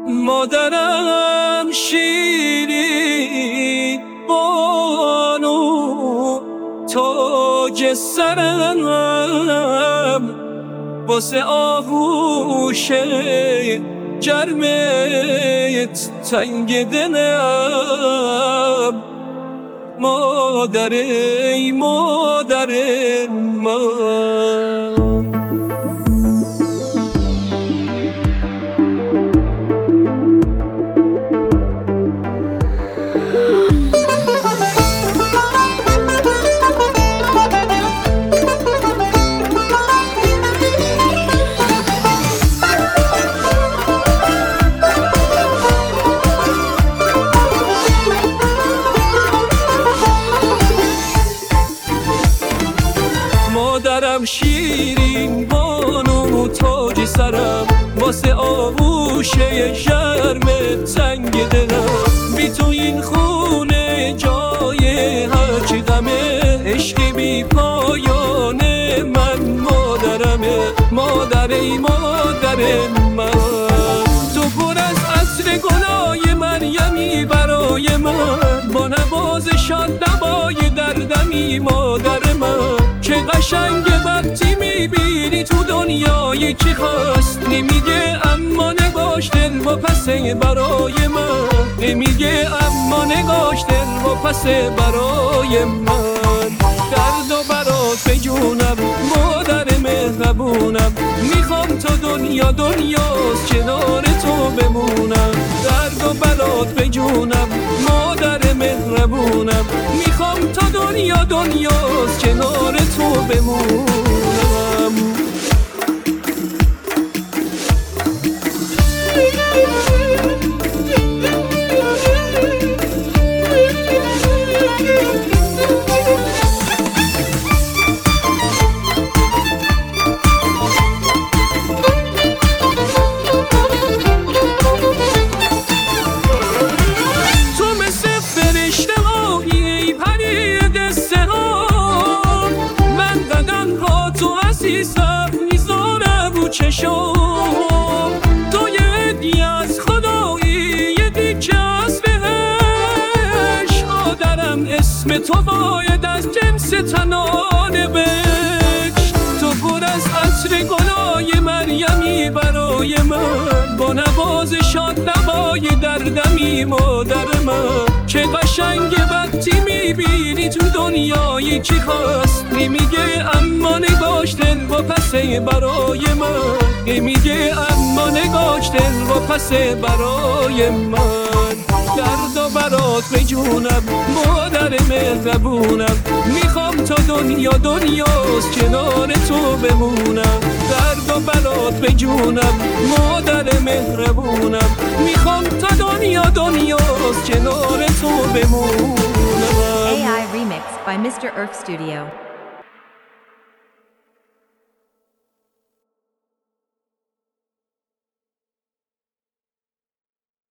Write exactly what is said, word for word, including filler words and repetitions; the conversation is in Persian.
مادرم شیرین بانو تاج سرم واسه آغوش گرمت تنگ دلم مادر ای مادر من. مادرم شیرین بانو تاج سرم واسه آغوش گرم تنگ دلم بی تو این خونه جای هرچی غمه عشقی بی پایانه من مادرمه مادر ای مادر من. تو پر از عطر گلای مریمی برای من با نوازشات دوای دردمی مادر من که قشنگه وقتی میبینی تو دنیای چی خواست نمیگه اما نگاش دل و پسه برای من نمیگه اما نگاش دل و پسه برای من. درد و برات به جونم مادر مهربونم میخوام تا دنیا دنیاست کنار تو بمونم. درد و برات به جونم مادر مهربونم میخوام تا دنیا دنیاست کنار تو بمونم. میذاره رو چشم تو یه هدیه از خدایی یه دیگه از بهش مادرم اسم تو باید از جنس تنانه بش. تو پر از عطر گلای مریمی برای من با نوازشات نوای دردمی مادر من که قشنگه وقتی میبینی تو دنیایی چی خواست نمیگه اما نگاش دل و پسه برای من نمیگه اما نگاش دل و پسه برای من. درد و برات به جونم مادر مهربونم میخوام تا دنیا دنیاست کنار تو بمونم. درد و برات به جونم مادر مهربونم میخوام تا دنیا دنیاست کنار تو بمونم. A I remix by Mister Earth Studio.